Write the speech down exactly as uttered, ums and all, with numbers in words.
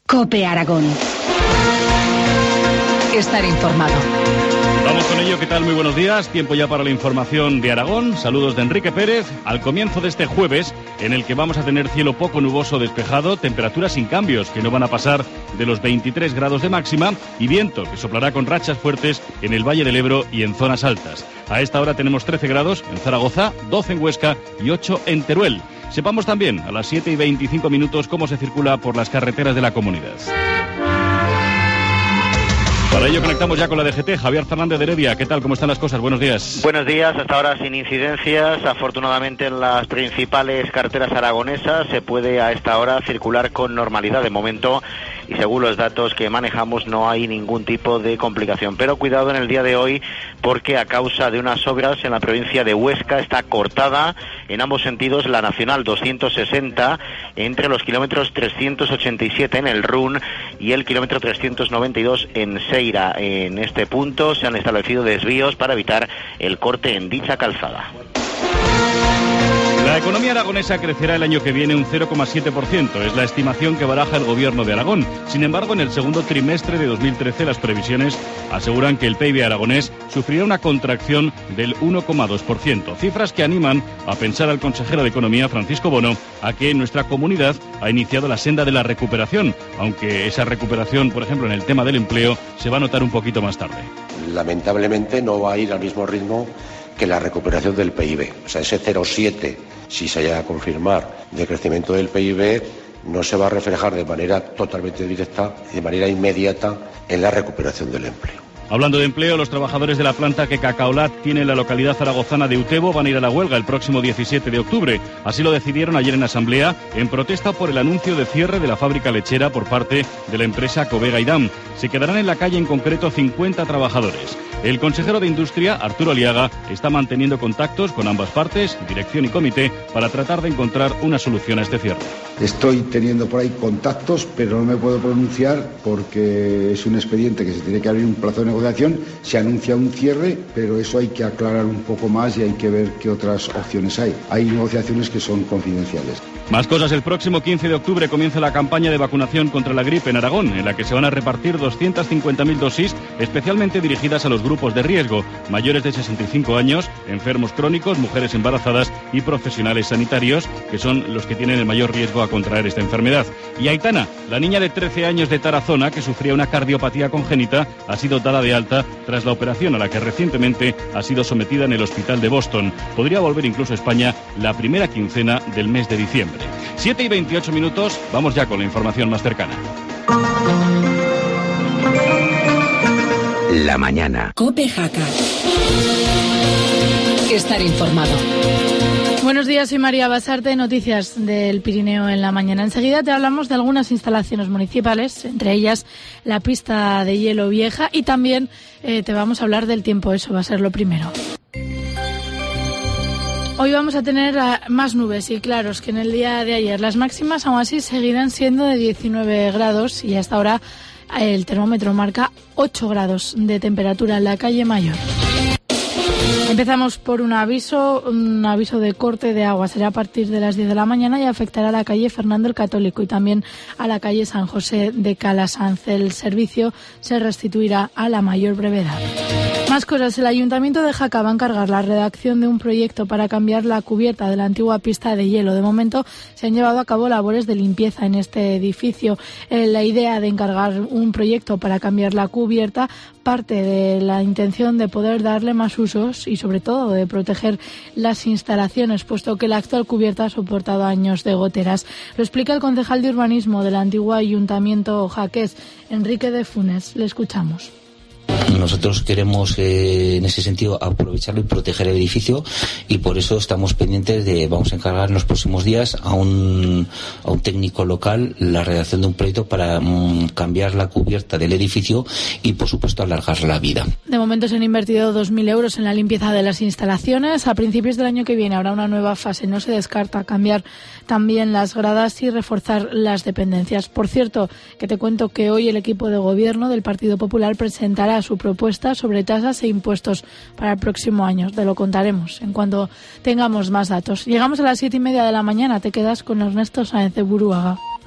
COPE Aragón. Estar informado. Vamos con ello, ¿qué tal? Muy buenos días. Tiempo ya para la información de Aragón. Saludos de Enrique Pérez. Al comienzo de este jueves, en el que vamos a tener cielo poco nuboso despejado, temperaturas sin cambios, que no van a pasar de los veintitrés grados de máxima, y viento, que soplará con rachas fuertes en el Valle del Ebro y en zonas altas. A esta hora tenemos trece grados en Zaragoza, doce en Huesca y ocho en Teruel. Sepamos también, a las siete y veinticinco minutos, cómo se circula por las carreteras de la comunidad. Para ello conectamos ya con la D G T. Javier Fernández de Heredia, ¿qué tal? ¿Cómo están las cosas? Buenos días. Buenos días, hasta ahora sin incidencias. Afortunadamente en las principales carreteras aragonesas se puede a esta hora circular con normalidad de momento y según los datos que manejamos no hay ningún tipo de complicación. Pero cuidado en el día de hoy porque a causa de unas obras en la provincia de Huesca está cortada en ambos sentidos la Nacional doscientos sesenta entre los kilómetros trescientos ochenta y siete en el Run y el kilómetro trescientos noventa y dos en Seira. En este punto se han establecido desvíos para evitar el corte en dicha calzada. La economía aragonesa crecerá el año que viene un cero coma siete por ciento. Es la estimación que baraja el gobierno de Aragón. Sin embargo, en el segundo trimestre de dos mil trece, las previsiones aseguran que el P I B aragonés sufrirá una contracción del uno coma dos por ciento. Cifras que animan a pensar al consejero de Economía, Francisco Bono, a que nuestra comunidad ha iniciado la senda de la recuperación, aunque esa recuperación, por ejemplo, en el tema del empleo, se va a notar un poquito más tarde. Lamentablemente no va a ir al mismo ritmo que la recuperación del P I B. O sea, ese cero coma siete, si se llega a confirmar, de crecimiento del P I B, no se va a reflejar de manera totalmente directa y de manera inmediata en la recuperación del empleo. Hablando de empleo, los trabajadores de la planta que Cacaolat tiene en la localidad zaragozana de Utebo van a ir a la huelga el próximo diecisiete de octubre. Así lo decidieron ayer en asamblea, en protesta por el anuncio de cierre de la fábrica lechera por parte de la empresa Covega Idam. Se quedarán en la calle en concreto cincuenta trabajadores. El consejero de Industria, Arturo Aliaga, está manteniendo contactos con ambas partes, dirección y comité, para tratar de encontrar una solución a este cierre. Estoy teniendo por ahí contactos, pero no me puedo pronunciar porque es un expediente que se tiene que abrir un plazo de negociación. Se anuncia un cierre, pero eso hay que aclarar un poco más y hay que ver qué otras opciones hay. Hay negociaciones que son confidenciales. Más cosas. El próximo quince de octubre comienza la campaña de vacunación contra la gripe en Aragón, en la que se van a repartir doscientas cincuenta mil dosis, especialmente dirigidas a los grupos de riesgo, mayores de sesenta y cinco años, enfermos crónicos, mujeres embarazadas y profesionales sanitarios, que son los que tienen el mayor riesgo a contraer esta enfermedad. Y Aitana, la niña de trece años de Tarazona, que sufría una cardiopatía congénita, ha sido dada de alta tras la operación a la que recientemente ha sido sometida en el hospital de Boston. Podría volver incluso a España la primera quincena del mes de diciembre. siete y veintiocho minutos, vamos ya con la información más cercana. La mañana. COPE Jaca. Estar informado. Buenos días, soy María Basarte, noticias del Pirineo en la mañana. Enseguida te hablamos de algunas instalaciones municipales, entre ellas la pista de hielo vieja, y también eh, te vamos a hablar del tiempo, eso va a ser lo primero. Hoy vamos a tener más nubes y claros que en el día de ayer. Las máximas aún así seguirán siendo de diecinueve grados y hasta ahora el termómetro marca ocho grados de temperatura en la calle Mayor. Empezamos por un aviso, un aviso de corte de agua. Será a partir de las diez de la mañana y afectará a la calle Fernando el Católico y también a la calle San José de Calasanz. El servicio se restituirá a la mayor brevedad. Más cosas. El Ayuntamiento de Jaca va a encargar la redacción de un proyecto para cambiar la cubierta de la antigua pista de hielo. De momento se han llevado a cabo labores de limpieza en este edificio. Eh, la idea de encargar un proyecto para cambiar la cubierta parte de la intención de poder darle más usos y sobre todo de proteger las instalaciones, puesto que la actual cubierta ha soportado años de goteras. Lo explica el concejal de urbanismo del antiguo Ayuntamiento jaqués, Enrique de Funes. Le escuchamos. Nosotros queremos, eh, en ese sentido, aprovecharlo y proteger el edificio y por eso estamos pendientes de, vamos a encargar en los próximos días a un, a un técnico local la redacción de un proyecto para mm, cambiar la cubierta del edificio y, por supuesto, alargar la vida. De momento se han invertido dos mil euros en la limpieza de las instalaciones. A principios del año que viene habrá una nueva fase. No se descarta cambiar también las gradas y reforzar las dependencias. Por cierto, que te cuento que hoy el equipo de gobierno del Partido Popular presentará su propuesta sobre tasas e impuestos para el próximo año. Te lo contaremos en cuanto tengamos más datos. Llegamos a las siete y media de la mañana. Te quedas con Ernesto Sáenz de Buruaga.